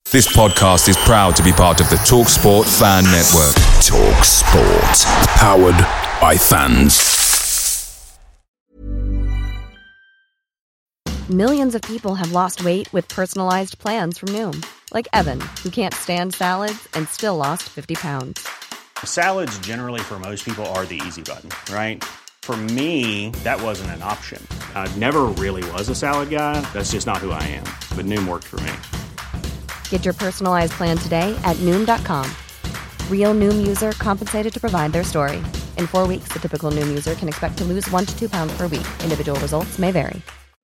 This podcast is proud to be part of the TalkSport Fan Network. TalkSport. Powered by fans. Millions of people have lost weight with personalized plans from Noom. Like Evan, who can't stand salads and still lost 50 pounds. Salads generally for most people are the easy button, right? For me, that wasn't an option. I never really was a salad guy. That's just not who I am. But Noom worked for me. Get your personalized plan today at Noom.com. Real Noom user compensated to provide their story. In 4 weeks, the typical Noom user can expect to lose 1 to 2 pounds per week. Individual results may vary.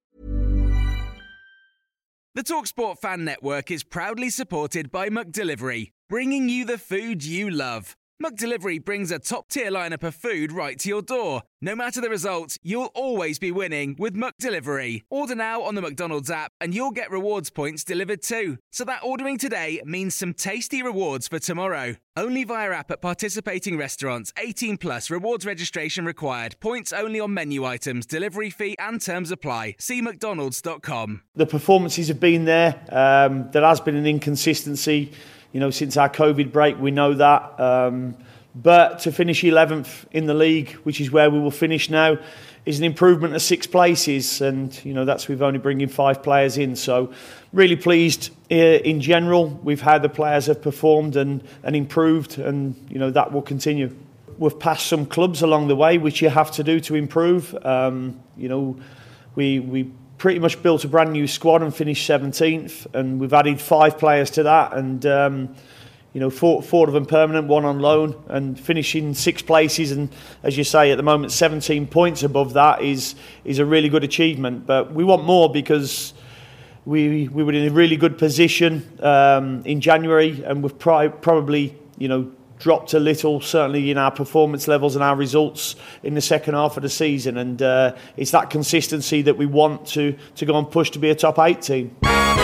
The TalkSport Fan Network is proudly supported by McDelivery, bringing you the food you love. McDelivery brings a top-tier lineup of food right to your door. No matter the result, you'll always be winning with McDelivery. Order now on the McDonald's app and you'll get rewards points delivered too. So that ordering today means some tasty rewards for tomorrow. Only via app at participating restaurants. 18 plus. Rewards registration required. Points only on menu items. Delivery fee and terms apply. See mcdonalds.com. The performances have been there. There has been an inconsistency, since our COVID break. We know that. But to finish 11th in the league, which is where we will finish now, is an improvement of 6 places. And, that's with only bringing 5 players in. So really pleased in general with how the players have performed and improved. And, that will continue. We've passed some clubs along the way, which you have to do to improve. We pretty much built a brand new squad and finished 17th. And we've added 5 players to that. And, 4 of them permanent, 1 on loan, and finishing 6 places, and as you say, at the moment 17 points above that is a really good achievement. But we want more because we were in a really good position in January, and we've probably dropped a little, certainly in our performance levels and our results in the second half of the season. And it's that consistency that we want to go and push to be a top 8 team.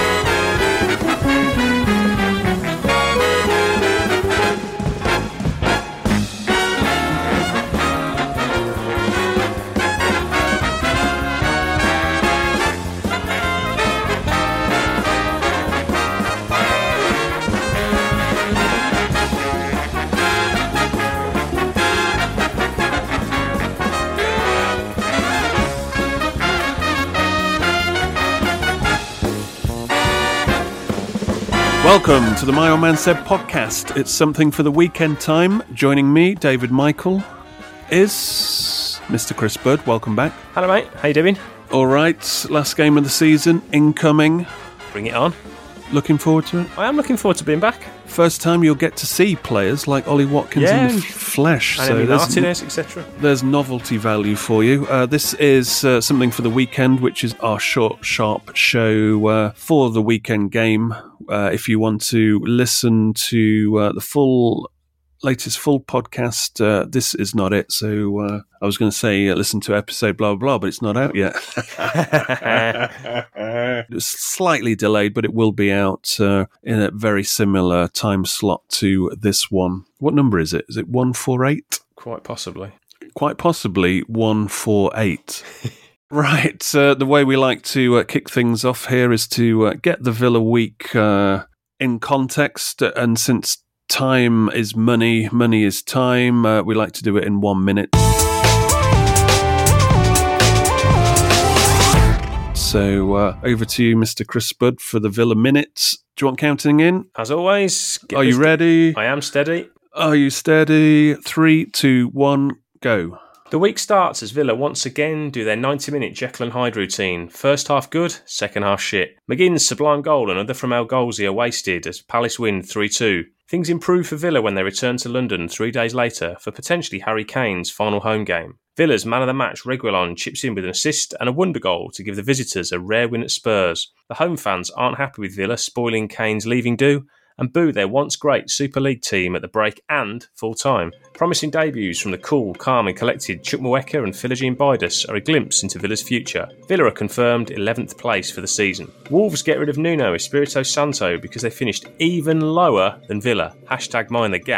Welcome to the My Old Man Said podcast. It's something for the weekend time. Joining me, David Michael, is Mr. Chris Budd. Welcome back. Hello, mate. How you doing? All right. Last game of the season, incoming. Bring it on. Looking forward to it? I am looking forward to being back. First time you'll get to see players like Ollie Watkins in the flesh. And Martinez, etc. There's novelty value for you. This is something for the weekend, which is our short, sharp show for the weekend game. If you want to listen to the latest full podcast, this is not it. So I was going to say listen to episode blah, blah, blah, but it's not out yet. It's slightly delayed, but it will be out in a very similar time slot to this one. What number is it? Is it 148? Quite possibly. Quite possibly 148. Right. The way we like to kick things off here is to get the Villa week in context. And since time is money, money is time, we like to do it in 1 minute. So over to you, Mr. Chris Budd, for the Villa minutes. Do you want counting in? As always. Are you ready? I am steady. Are you steady? 3, 2, 1, go. The week starts as Villa once again do their 90-minute Jekyll and Hyde routine. First half good, second half shit. McGinn's sublime goal and another from El Ghazi are wasted as Palace win 3-2. Things improve for Villa when they return to London 3 days later for potentially Harry Kane's final home game. Villa's man of the match Reguilon chips in with an assist and a wonder goal to give the visitors a rare win at Spurs. The home fans aren't happy with Villa spoiling Kane's leaving do and boo their once great Super League team at the break and full time. Promising debuts from the cool, calm and collected Chukwuemeka and Philogene Bidas are a glimpse into Villa's future. Villa are confirmed 11th place for the season. Wolves get rid of Nuno Espirito Santo because they finished even lower than Villa. #mind the gap.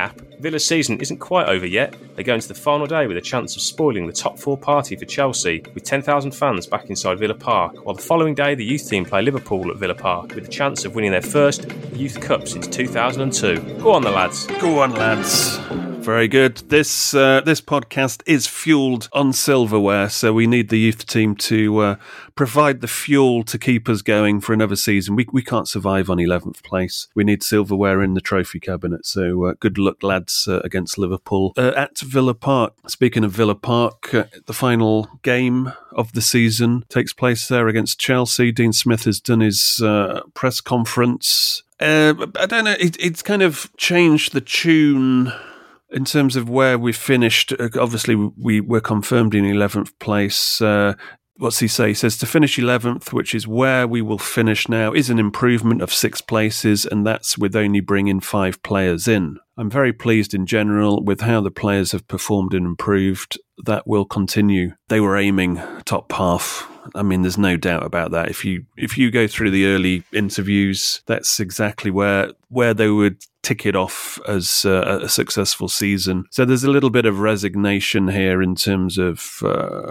Villa's season isn't quite over yet. They go into the final day with a chance of spoiling the top 4 party for Chelsea, with 10,000 fans back inside Villa Park, while the following day the youth team play Liverpool at Villa Park with a chance of winning their first Youth Cup since 2002. Go on the lads. Go on, lads. Very good. This podcast is fueled on silverware, so we need the youth team to provide the fuel to keep us going for another season. We can't survive on 11th place. We need silverware in the trophy cabinet, so good luck, lads, against Liverpool at Villa Park. Speaking of Villa Park, the final game of the season takes place there against Chelsea. Dean Smith has done his press conference. I don't know, it's kind of changed the tune in terms of where we finished. Obviously, we were confirmed in 11th place. What's he say? He says to finish 11th, which is where we will finish now, is an improvement of 6 places, and that's with only bringing 5 players in. I'm very pleased in general with how the players have performed and improved. That will continue. They were aiming top half. I mean, there's no doubt about that. If you go through the early interviews, that's exactly where they would tick it off as a successful season. So there's a little bit of resignation here in terms of,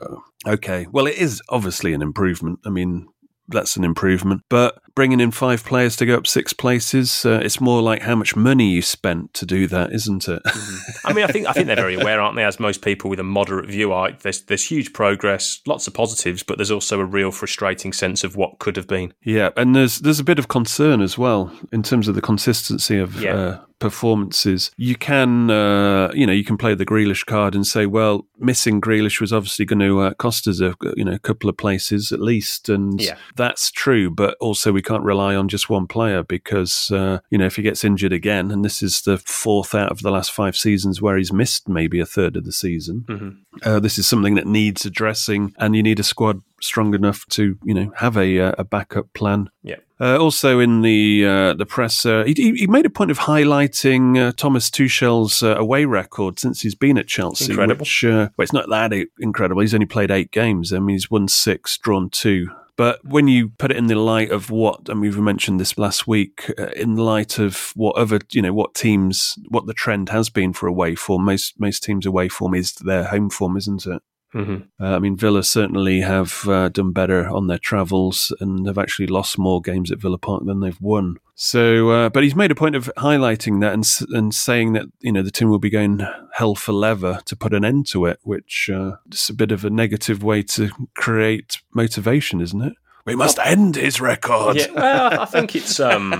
okay, well, it is obviously an improvement. I mean, that's an improvement. But bringing in 5 players to go up 6 places, it's more like how much money you spent to do that, isn't it? I mean, I think they're very aware, aren't they, as most people with a moderate view are. There's huge progress, lots of positives, but there's also a real frustrating sense of what could have been. Yeah, and there's a bit of concern as well in terms of the consistency of performances. You can you can play the Grealish card and say, well, missing Grealish was obviously going to cost us a couple of places at least, and that's true. But also we can't rely on just one player because if he gets injured again, and this is the 4th out of the last 5 seasons where he's missed maybe a third of the season. This is something that needs addressing, and you need a squad strong enough to have a backup plan. Yeah. Also in the press, he made a point of highlighting Thomas Tuchel's away record since he's been at Chelsea. Incredible. Which, it's not that incredible. He's only played 8 games. I mean, he's won 6, drawn 2. But when you put it in the light of what, and we've mentioned this last week, in the light of what other, what the trend has been for away form, most teams' away form is their home form, isn't it? Mm-hmm. I mean, Villa certainly have done better on their travels and have actually lost more games at Villa Park than they've won. So, but he's made a point of highlighting that and saying that, the team will be going hell for leather to put an end to it, which is a bit of a negative way to create motivation, isn't it? We must end his record. Yeah, well, I think it's.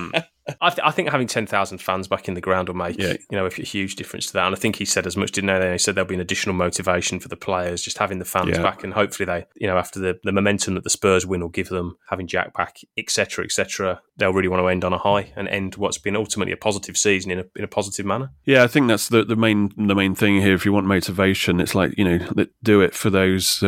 I think having 10,000 fans back in the ground will make a huge difference to that. And I think he said as much, didn't he? He said there'll be an additional motivation for the players, just having the fans back, and hopefully they, after the momentum that the Spurs win will give them, having Jack back, etc., they'll really want to end on a high and end what's been ultimately a positive season in a positive manner. Yeah, I think that's the main thing here. If you want motivation, it's like do it for those.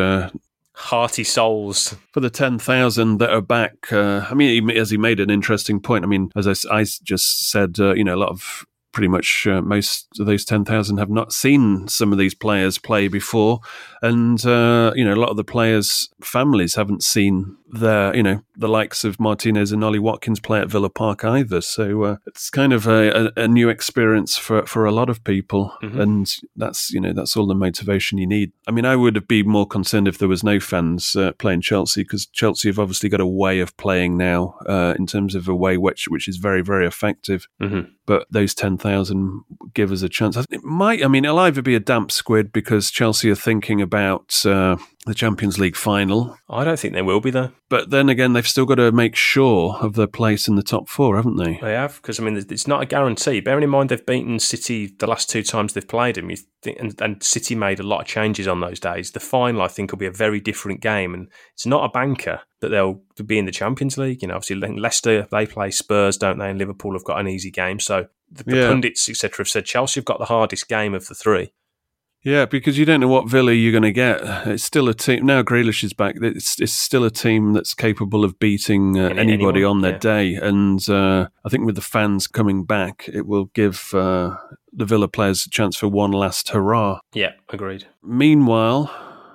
Hearty souls. For the 10,000 that are back, he made an interesting point. I mean, as I just said, a lot of pretty much most of those 10,000 have not seen some of these players play before. And, a lot of the players' families haven't seen the likes of Martinez and Ollie Watkins play at Villa Park either. So it's kind of a new experience for a lot of people. Mm-hmm. And that's all the motivation you need. I mean, I would be more concerned if there was no fans playing Chelsea, because Chelsea have obviously got a way of playing now in terms of away, which is very, very effective. Mm-hmm. But those 10,000 give us a chance. It'll either be a damp squid because Chelsea are thinking about the Champions League final. I don't think they will be, though. But then again, they've still got to make sure of their place in the top 4, haven't they? They have, because, it's not a guarantee. Bearing in mind they've beaten City the last 2 times they've played them, and City made a lot of changes on those days. The final, I think, will be a very different game, and it's not a banker that they'll be in the Champions League. Obviously, Leicester, they play Spurs, don't they? And Liverpool have got an easy game. So the pundits, etc., have said Chelsea have got the hardest game of the 3. Yeah, because you don't know what Villa you're going to get. It's still a team. Now Grealish is back. It's still a team that's capable of beating anybody on their day. And I think with the fans coming back, it will give the Villa players a chance for one last hurrah. Yeah, agreed. Meanwhile,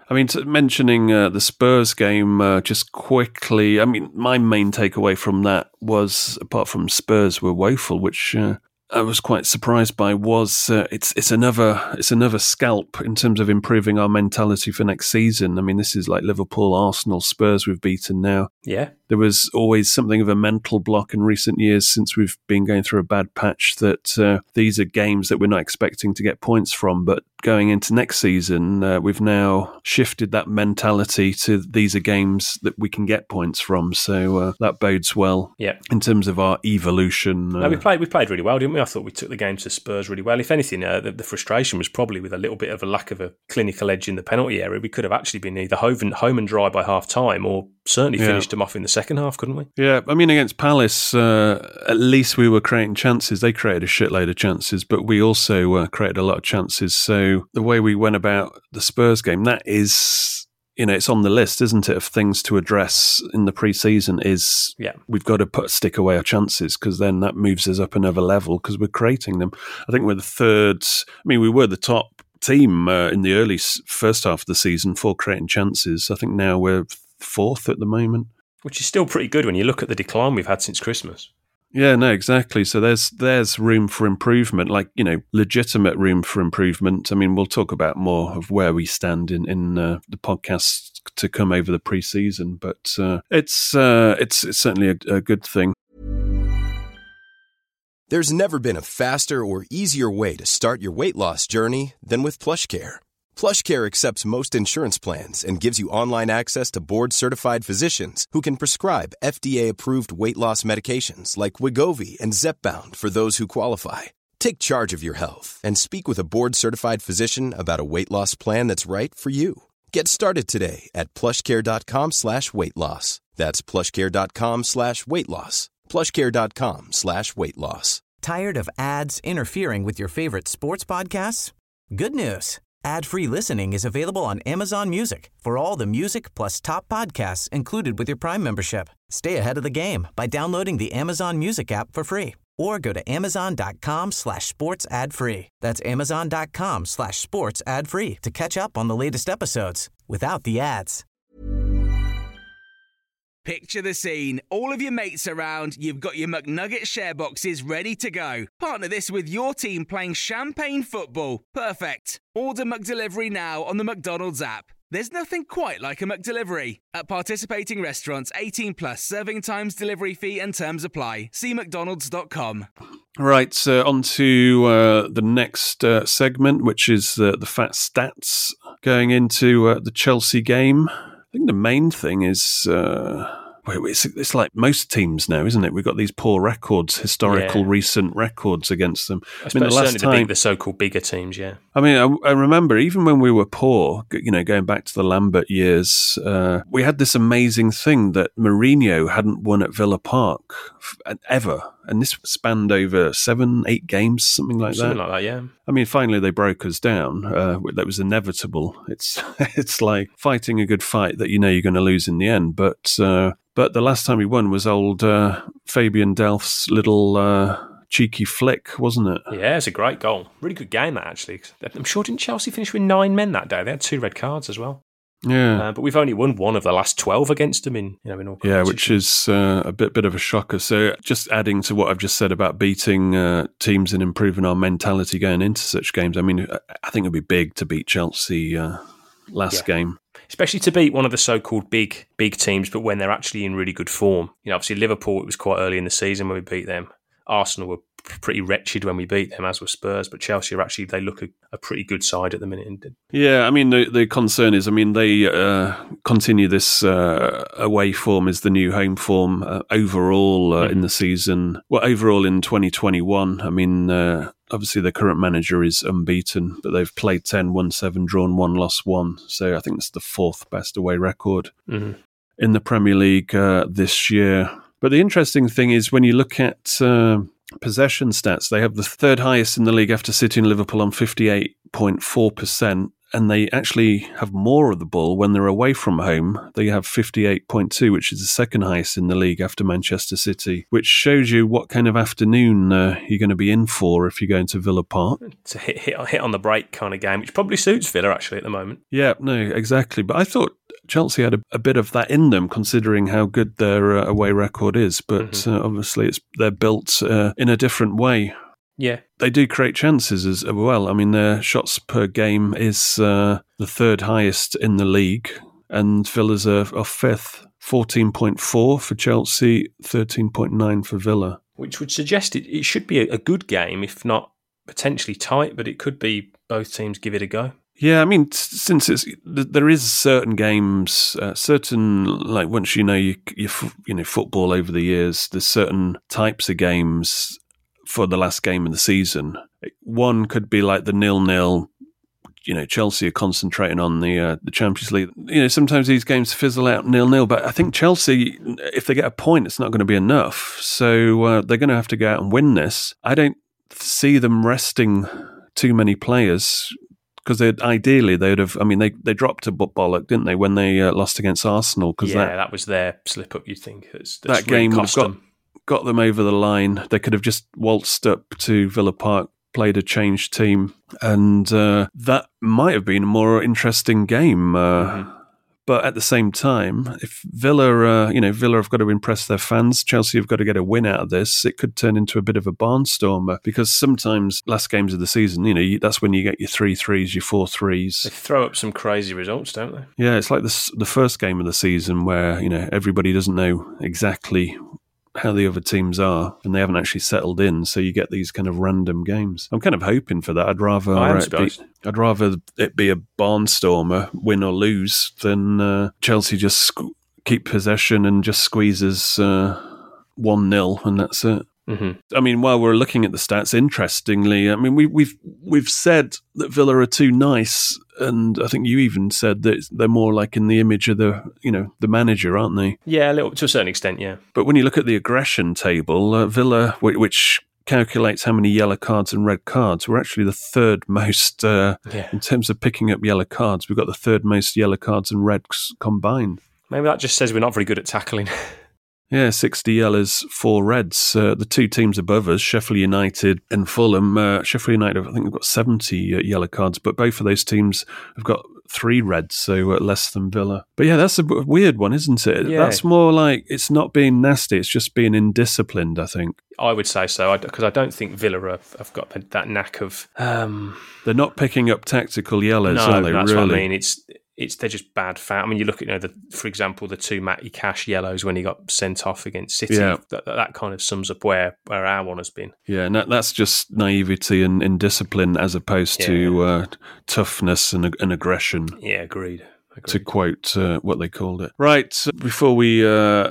mentioning the Spurs game just quickly, my main takeaway from that was, apart from Spurs were woeful, which I was quite surprised by was it's another scalp in terms of improving our mentality for next season. I mean, this is like Liverpool, Arsenal, Spurs we've beaten now. Yeah. There was always something of a mental block in recent years since we've been going through a bad patch that these are games that we're not expecting to get points from. But going into next season, we've now shifted that mentality to these are games that we can get points from. So that bodes well in terms of our evolution. No, we played really well, didn't we? I thought we took the game to Spurs really well. If anything, the frustration was probably with a little bit of a lack of a clinical edge in the penalty area. We could have actually been either home and dry by half time or certainly finished them off in the second half, couldn't we? Yeah, I mean, against Palace, at least we were creating chances. They created a shitload of chances, but we also created a lot of chances. So the way we went about the Spurs game, that is... it's on the list, isn't it, of things to address in the pre-season is we've got to stick away our chances because then that moves us up another level because we're creating them. I think we're the third... we were the top team in the early first half of the season for creating chances. I think now we're fourth at the moment. Which is still pretty good when you look at the decline we've had since Christmas. Yeah, no, exactly. So there's room for improvement, legitimate room for improvement. I mean, we'll talk about more of where we stand in the podcast to come over the pre-season, but it's certainly a good thing. There's never been a faster or easier way to start your weight loss journey than with PlushCare. PlushCare accepts most insurance plans and gives you online access to board-certified physicians who can prescribe FDA-approved weight loss medications like Wegovy and Zepbound for those who qualify. Take charge of your health and speak with a board-certified physician about a weight loss plan that's right for you. Get started today at plushcare.com/weightloss. That's plushcare.com/weightloss. plushcare.com/weightloss. Tired of ads interfering with your favorite sports podcasts? Good news. Ad-free listening is available on Amazon Music for all the music plus top podcasts included with your Prime membership. Stay ahead of the game by downloading the Amazon Music app for free or go to amazon.com/sports ad free. That's amazon.com/sports ad free to catch up on the latest episodes without the ads. Picture the scene. All of your mates around, you've got your McNugget share boxes ready to go. Partner this with your team playing champagne football. Perfect. Order McDelivery now on the McDonald's app. There's nothing quite like a McDelivery. At participating restaurants, 18 plus, serving times, delivery fee and terms apply. See mcdonalds.com. Right, on to the next segment, which is the fat stats going into the Chelsea game. I think the main thing is it's like most teams now, isn't it? We've got these poor records, historical recent records against them. The last time the so-called bigger teams, yeah. I mean, I remember even when we were poor, going back to the Lambert years, we had this amazing thing that Mourinho hadn't won at Villa Park ever. And this spanned over 7-8 games, something like that, yeah. I mean, finally they broke us down. That was inevitable. It's like fighting a good fight that you know you're going to lose in the end. But the last time we won was old Fabian Delph's little cheeky flick, wasn't it? Yeah, it's a great goal. Really good game, that, actually. I'm sure, didn't Chelsea finish with 9 men that day? They had 2 red cards as well. Yeah, but we've only won one of the last 12 against them in all. Yeah, which is a bit of a shocker. So just adding to what I've just said about beating teams and improving our mentality going into such games. I mean, I think it'd be big to beat Chelsea last game. Especially to beat one of the so-called big teams, but when they're actually in really good form. Obviously Liverpool, it was quite early in the season when we beat them. Arsenal were pretty wretched when we beat them, as were Spurs, but Chelsea are actually, they look a pretty good side at the minute. Yeah, I mean, the concern is, they continue this away form as the new home form overall in the season. Well, overall in 2021, I mean, obviously the current manager is unbeaten, but they've played 10, won 7, drawn 1, lost 1. So I think it's the 4th best away record in the Premier League this year. But the interesting thing is when you look at possession stats, they have the 3rd highest in the league after City and Liverpool on 58.4%, and they actually have more of the ball when they're away from home. They have 58.2, which is the 2nd highest in the league after Manchester City, which shows you what kind of afternoon you're going to be in for if you're going to Villa Park. It's a hit on the break kind of game, which probably suits Villa actually at the moment. Yeah, no, exactly. But I thought Chelsea had a bit of that in them, considering how good their away record is. But obviously, they're built in a different way. Yeah. They do create chances as well. I mean, their shots per game is the third highest in the league, and Villa's are fifth. 14.4 for Chelsea, 13.9 for Villa. Which would suggest it should be a good game, if not potentially tight, but it could be both teams give it a go. Yeah, I mean, since there is certain games, like once you know football over the years, there's certain types of games for the last game of the season. One could be like the 0-0. Chelsea are concentrating on the Champions League. Sometimes these games fizzle out 0-0, but I think Chelsea, if they get a point, it's not going to be enough. So they're going to have to go out and win this. I don't see them resting too many players, because ideally they would have. I mean, they dropped a bollock, didn't they, when they lost against Arsenal? That was their slip up. You'd think that's that game would have got them over the line. They could have just waltzed up to Villa Park, played a changed team, and that might have been a more interesting game. But at the same time, if Villa have got to impress their fans, Chelsea have got to get a win out of this, it could turn into a bit of a barnstormer, because sometimes last games of the season, that's when you get your 3-3s, your 4-3s. They throw up some crazy results, don't they? Yeah, it's like the first game of the season where, everybody doesn't know exactly how the other teams are, and they haven't actually settled in, so you get these kind of random games. I'm kind of hoping for that. I'd rather it be a barnstormer, win or lose, than Chelsea just keep possession and just squeezes 1-0, and that's it. Mm-hmm. I mean, while we're looking at the stats, interestingly, I mean, we've said that Villa are too nice, and I think you even said that they're more like in the image of the manager, aren't they? Yeah, a little, to a certain extent, yeah. But when you look at the aggression table, Villa, which calculates how many yellow cards and red cards, we're actually the third most in terms of picking up yellow cards. We've got the third most yellow cards and reds combined. Maybe that just says we're not very good at tackling. Yeah, 60 yellows, 4 reds. The two teams above us, Sheffield United and Fulham. Sheffield United, I think, have got 70 yellow cards, but both of those teams have got 3 reds, so less than Villa. But yeah, that's a weird one, isn't it? Yeah. That's more like, it's not being nasty, it's just being indisciplined, I think. I would say so, because I don't think Villa have got that knack of... They're not picking up tactical yellows, are they? No, that's really? what I mean. They're just bad foul. I mean, you look at, for example, the 2 Matty Cash yellows when he got sent off against City. Yeah. That kind of sums up where our one has been. Yeah, and that's just naivety and discipline as opposed to toughness and aggression. Yeah, agreed. To quote what they called it. Right, before we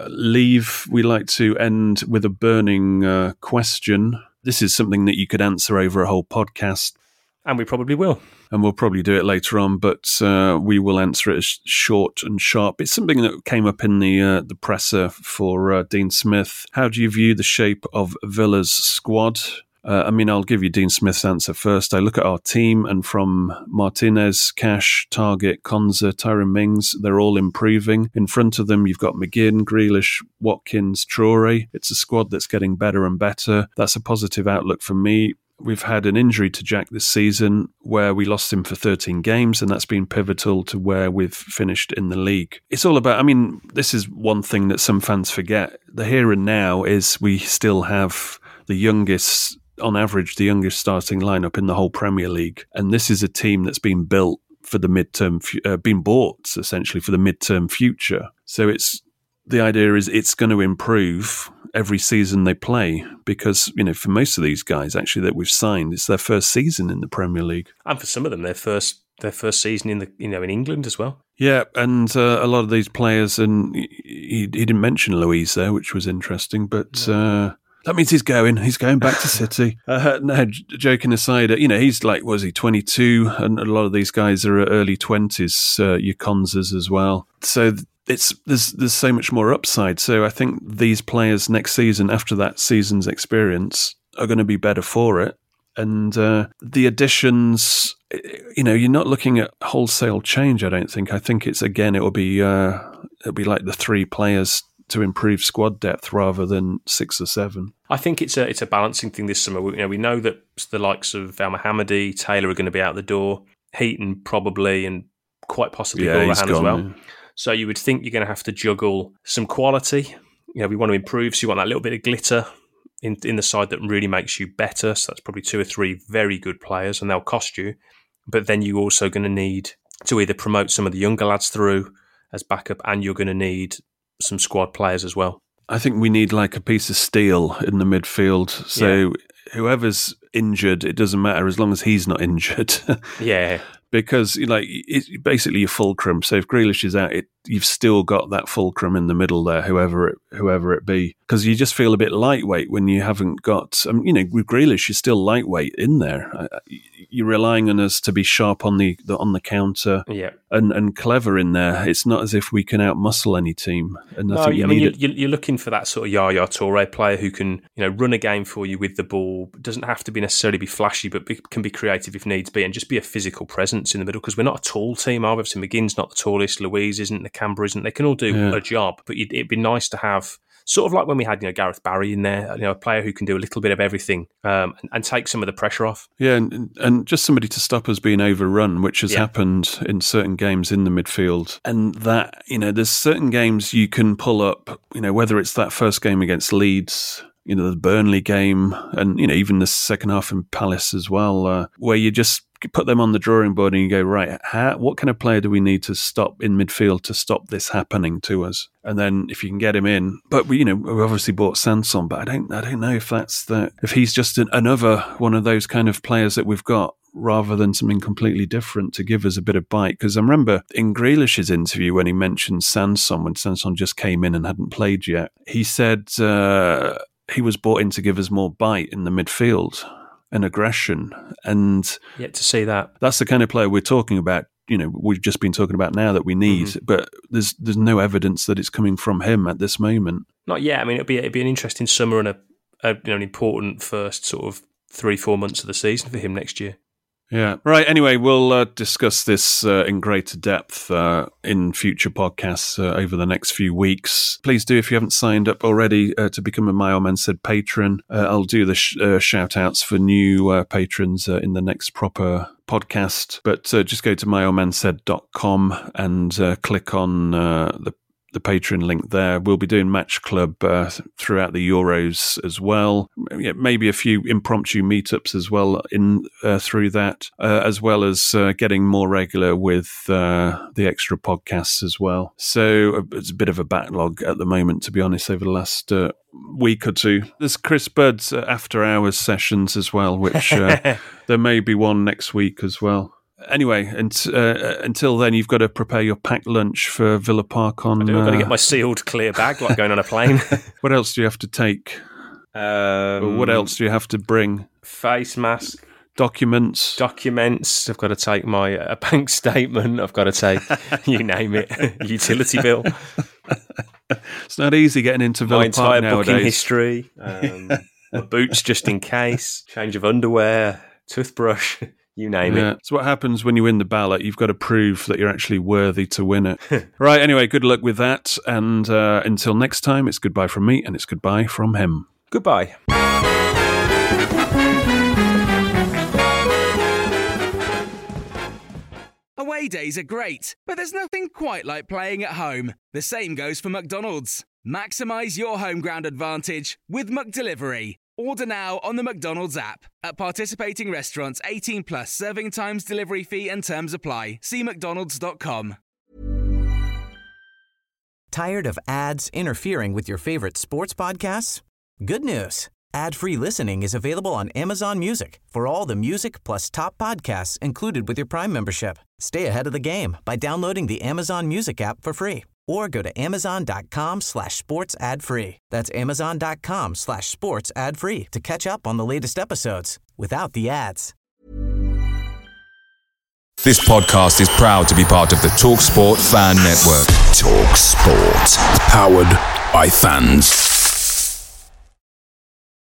leave, we like to end with a burning question. This is something that you could answer over a whole podcast. And we probably will. And we'll probably do it later on, but we will answer it as short and sharp. It's something that came up in the presser for Dean Smith. How do you view the shape of Villa's squad? I'll give you Dean Smith's answer first. I look at our team, and from Martinez, Cash, Targett, Konza, Tyrone Mings, they're all improving. In front of them, you've got McGinn, Grealish, Watkins, Traore. It's a squad that's getting better and better. That's a positive outlook for me. We've had an injury to Jack this season where we lost him for 13 games, and that's been pivotal to where we've finished in the league. It's all about, this is one thing that some fans forget. The here and now is we still have the youngest, on average, the youngest starting lineup in the whole Premier League. And this is a team that's been built for the midterm, been bought essentially for the midterm future. So the idea is it's going to improve every season they play, because for most of these guys actually that we've signed, it's their first season in the Premier League, and for some of them their first season in in England as well. Yeah, and a lot of these players, and he didn't mention Luiz there, which was interesting, but that means he's going back to City. No, joking aside, he's like, was he 22, and a lot of these guys are early 20s, your Konzas as well. So there's so much more upside. So I think these players next season, after that season's experience, are going to be better for it. And the additions, you're not looking at wholesale change, I don't think. I think it'll be like the 3 players to improve squad depth rather than 6 or 7. I think it's a balancing thing this summer. We know that the likes of Al Mohammadi, Taylor are going to be out the door, Heaton probably, and quite possibly Gorahan as well. Yeah. So you would think you're going to have to juggle some quality. We want to improve, so you want that little bit of glitter in the side that really makes you better. So that's probably 2 or 3 very good players, and they'll cost you. But then you're also going to need to either promote some of the younger lads through as backup, and you're going to need some squad players as well. I think we need like a piece of steel in the midfield. So whoever's injured, it doesn't matter as long as he's not injured. Yeah. Because it's basically your fulcrum. So if Grealish is out, you've still got that fulcrum in the middle there, whoever it be. Because you just feel a bit lightweight when you haven't got, with Grealish, you're still lightweight in there. You're relying on us to be sharp on the counter, and clever in there. It's not as if we can outmuscle any team. And you're looking for that sort of Yaya Toure player who can, run a game for you with the ball. Doesn't have to be necessarily be flashy, but can be creative if needs be, and just be a physical presence in the middle, because we're not a tall team. Obviously, McGinn's not the tallest, Louise isn't, the Canberra isn't. They can all do a job, but it'd be nice to have, sort of like when we had Gareth Barry in there, a player who can do a little bit of everything, and take some of the pressure off. Yeah, and just somebody to stop us being overrun, which has happened in certain games in the midfield. And that, there's certain games you can pull up, whether it's that first game against Leeds, the Burnley game, and even the second half in Palace as well, where you just put them on the drawing board and you go, right, what kind of player do we need to stop in midfield to stop this happening to us? And then if you can get him in, but we obviously bought Sanson, but I don't know if he's just another one of those kind of players that we've got, rather than something completely different to give us a bit of bite. Because I remember in Grealish's interview when he mentioned Sanson, when Sanson just came in and hadn't played yet, he said he was brought in to give us more bite in the midfield and aggression. And yet to see that. That's the kind of player we're talking about. We've just been talking about now that we need, but there's no evidence that it's coming from him at this moment. Not yet. I mean, it'd be an interesting summer and an important first sort of 3-4 months of the season for him next year. Yeah. Right. Anyway, we'll discuss this in greater depth in future podcasts over the next few weeks. Please do, if you haven't signed up already, to become a My Old Man Said patron. I'll do the shout outs for new patrons in the next proper podcast. But just go to myoldmansaid.com and click on the Patreon link there. We'll be doing Match Club throughout the Euros as well. Maybe a few impromptu meetups as well through that, as well as getting more regular with the extra podcasts as well. So it's a bit of a backlog at the moment, to be honest, over the last week or two. There's Chris Budd's after hours sessions as well, which there may be one next week as well. Anyway, until then, you've got to prepare your packed lunch for Villa Park on... I've got to get my sealed clear bag like going on a plane. What else do you have to take? What else do you have to bring? Face mask. Documents. I've got to take my bank statement. I've got to take, you name it, utility bill. It's not easy getting into Villa Park nowadays. My entire booking history. My boots just in case. Change of underwear. Toothbrush. You name it. So what happens when you win the ballot? You've got to prove that you're actually worthy to win it. Right, anyway, good luck with that. And until next time, it's goodbye from me and it's goodbye from him. Goodbye. Away days are great, but there's nothing quite like playing at home. The same goes for McDonald's. Maximise your home ground advantage with McDelivery. Order now on the McDonald's app. At participating restaurants, 18 plus serving times, delivery fee and terms apply. See mcdonalds.com. Tired of ads interfering with your favorite sports podcasts? Good news. Ad-free listening is available on Amazon Music for all the music plus top podcasts included with your Prime membership. Stay ahead of the game by downloading the Amazon Music app for free. Or go to amazon.com/sports ad free. That's amazon.com/sports ad free to catch up on the latest episodes without the ads. This podcast is proud to be part of the TalkSport Fan Network. TalkSport. Powered by fans.